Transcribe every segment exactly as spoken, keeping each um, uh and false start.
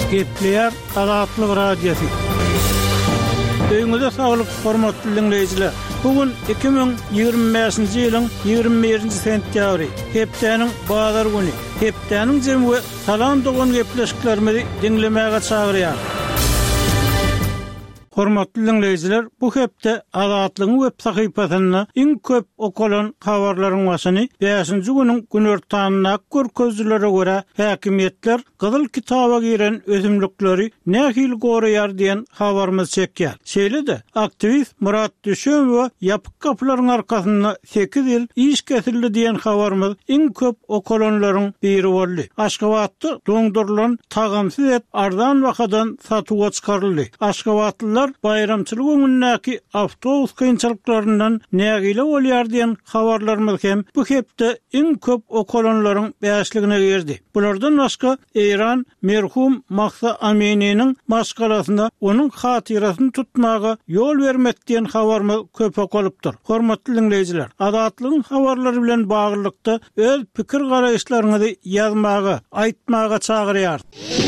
Gepleyer Azatlyk Radiosu. Öňüňizde saglyk, hormatly dinleýijiler. Bugün iki bin ýygrimi beşinji ýylyň ýygrimi birinji sentýabry, hepdeniň bazar güni. Hepdeniň jemgy salam dogan gepleşiklerimizi dinlemäge çagyrýar. Hormatly dinleýijiler, bu hepde Azatlygyň web sahypasyna iň köp okulan habarlaryň başyny beşinji güniň günortanyna görkezlere görä häkimetler Gyzyl kitaba giren özümlükleri nähil goraýar diýen habarymyz çekýär. Şeýle-de aktivist Murat Düşemow ýapyk kapylaryň arkasynda sekiz ýyl iş kesildi diýen habarymyz iň köp okulanlaryň biri boldy. Aşgabatda doňdurulan tagamsyz et arzan wakadan satyga çykaryldy. Aşgabatlylar bayramçylyk günündäki awtobus kynçylyklарyndan nägile bolýar diýen habarlarymyz hem bu hepde iň köp okulanlaryň beşligine girdi. Bulardan başga İran merhum Mahsa Amini'nin maskalasında onun hatirasyny tutmaga yol vermek diýen habarymyz köp okulypdyr. Hormatly dinleýijiler, Azatlygyň habarlary bilen baglykda öz pikir garaýşlaryňyzy ýazmaga, aýtmaga çagyrýar.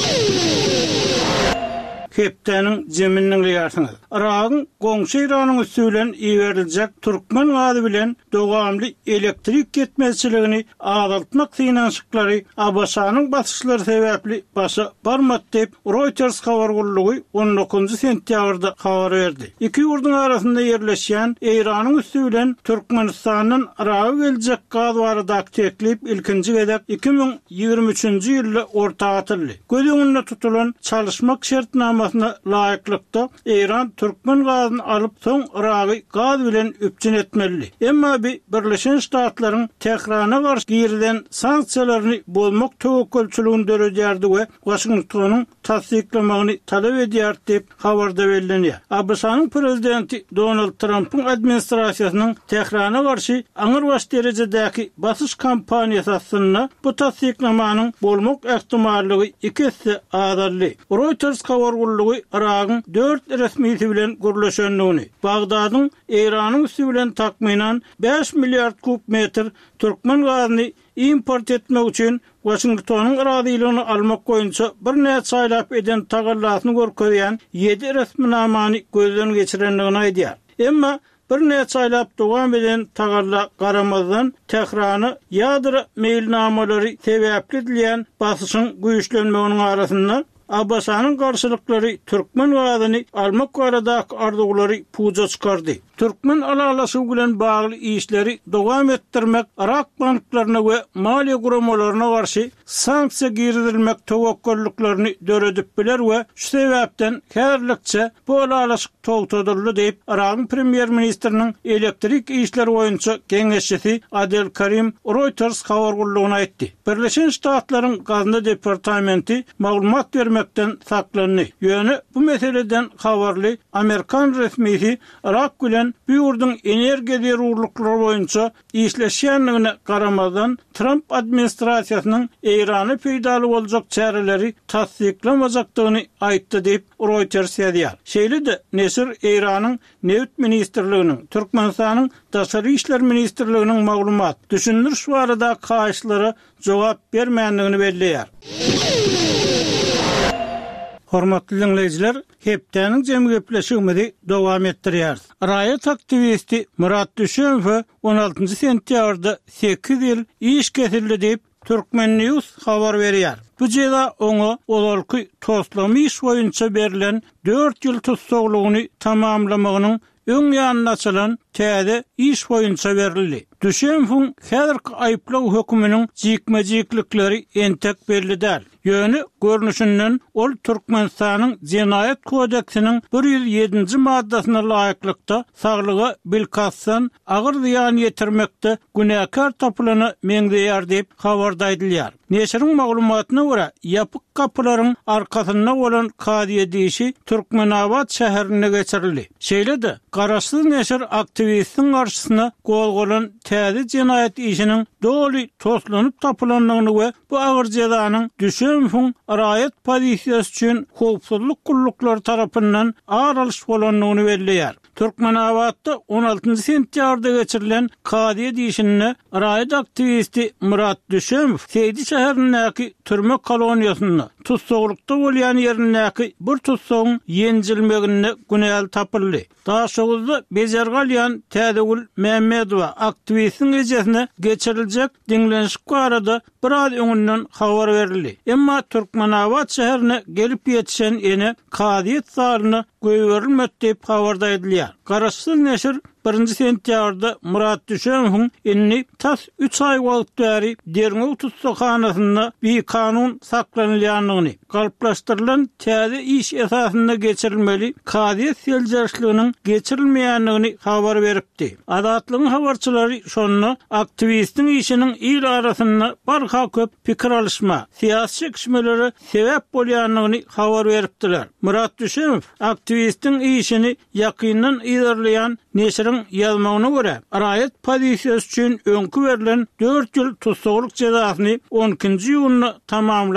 Hepdeniň jeminiň ýarsyňyz. Iragyň goňşy Iranyň üstünden iýeriljek türkmen gady bilen dowamly elektrik ketmezçiligini azaltmak synanşyklary Abaşanyň basyşlary sebäpli başa barmat diýip Reuters habar gullugy on dokuzunji sentýabrda habar berdi. Iki ýurduň arasynda ýerleşýän Iranyň üstünden Türkmenistanyň Iraga geljek gaz baradaky teklip ilkinji gezek iki bin ýygrimi üçinji ýylda ortaga atyldy. Göz öňünde tutulan çalışmak şertnama laýyklykda İran Türkmen gazyny alyp soň Iragy gaz bilen üpçün etmeli. Emma bi Birleşen Ştatlaryň Tehrana garşy girilen sanksiýalaryny bolmak töwekkülçiligini döredýärdi we Washingtonyň tasdiklamagyny talap edýär diýip habarda berilýär. Abaşanyň prezidenti Donald Trump'yň administrasiýasynyň Tehrana garşy aňyr baş derejedäki basyş kampaniýasy aslynda bu tasdiklamanyň bolmak ähtimallygy ikisi azaldy. Reuters habar Iragyň dört resmisi bilen gürleşenligini, Bagdadyň Iranyň üstü bilen takminan beş milliard kub metr türkmen gazyny import etmek üçin Washingtonyň razylygyny almak boýunça bir näçe saýlap eden tagallasyny görkezýän ýedi resminamany gözden geçirenligini aýdýar. Emma bir näçe saýlap dowam eden tagalla garamazdan Tehrany ýadyra meýilnamalary sebäpli edilýän basyşyň güýçlenmeginiň arasynda Abaşanyň garşylyklary türkmen gazyny almak baradaky arzuwlary puja çykardy. Türkmen alalaşygy bilen bagly işleri dowam etdirmek, Irak banklaryna we maliýe guramalaryna garşy sanksiýa girilmek töwekkülliklerini döredip biler we şu sebäpden häzirlikçe bu alalaşyk togtadyldy diýip Iragyň premier ministriniň elektrik işleri boýunça geňeşçisi Adel Karim Reuters habar gullugyna aýtdy. Birleşen Ştatlaryň gazyny departamenti maglumat bermekden saklandy. Ýöne bu meseleden habarly Amerikan resmisi Irak bilen bu ýurduň energiýa zerurlyklary boýunça işleşýänligine garamazdan Trump administrasiýasynyň Irany peýdaly boljak çäreleri tasdiklamajakdygyny aýtdy diýip Reuters ýazýar. Şeýle-de nesir Iranyň Neft ministrliginiň, Türkmenistanyň Daşary işler ministrliginiň maglumat, düşündiriş barada kaýşlary jogap bermänligini belleýär. Hormatly dinleýijiler, hepdeniň jemgy gepleşigimizi dowam etdirýär. Raýat aktivisti Murat Düşemow on altynji sentýabrda sekiz ýyl iş kesildi diýip Türkmen News habar berýär. Bu jeda oňa olalky toslamy iş boýunça berilen dört ýyl tutsaglygyny tamamlamagynyň öň ýanyna açylan täze iş boýunça berildi. Düşemow häzirki aýplaw höküminiň jikmejiklikleri entek belli däl. Ýöne görnüşinden ol Türkmenistanyň Jenaýat kodeksiniň bir ýüz ýedinji maddasyna laýyklykda saglyga bilkassan agyr ziýan ýetirmekde günäkar tapylany meňdeýär diýip habarda aýdylýar. Neşiriň maglumatyna görä, ýapyk kapylaryň arkasynda bolan kady edişi Türkmenabad şäherine geçirildi. Şeýle-de garaşsyz neşir aktivistin karşısına golgolan täze cinayet işinin doli toslanyp tapylandygyny we bu agyr jazanyň düşümfün raýat pozisiýasy üçin howpsuzlyk gullukları tarapyndan aralyş bolandygyny belleýär. Türkmenawatda on altynjy sentýarda geçirilen Kadiýe diýişinde raýat aktivisti Murat Düşümov Seydi şäherindäki türme koloniýasynda tutsagylykda bolýan ýerindäki bir tutsagyň ýenjilmegine günäl tapyldy. Daşagylda Bejergalyan Tädegül Mehmedowa aktivistin ejesine geçiriljek diňlenşik barada bir az öňünden habar berildi. Emma Türkmenawat şäherine gelip ýetişen ene Kadiýet zalyny göýberilmedi diýip habarda edilýär. Garaşsyz neşir birinji sentýarda Murat Düşümowyň inni tas üç ay wagtary Derňew tutsakhanasyna bir kanun saklanylýanlygyny, galplaşdyrylan täze iş esasynda geçirilmeli Kadiýet seljerçliginiň geçirilmeýänligini habar beripdi. Adatlyň habarçylary şonu aktivistin işiniň il arasynda barha köp pikir alışma, siýasy çekişmeleri sebäp bolýanlygyny habar beripdiler. Murat Düşümow aktivistin işini ýakyndan ýerleýän neşiriň ýazmagyna görä, raýat pozisiýasy üçin öňkü berilen dört ýyl tutsaglyk jazasyny on ikinji ýylyny tamamlaýan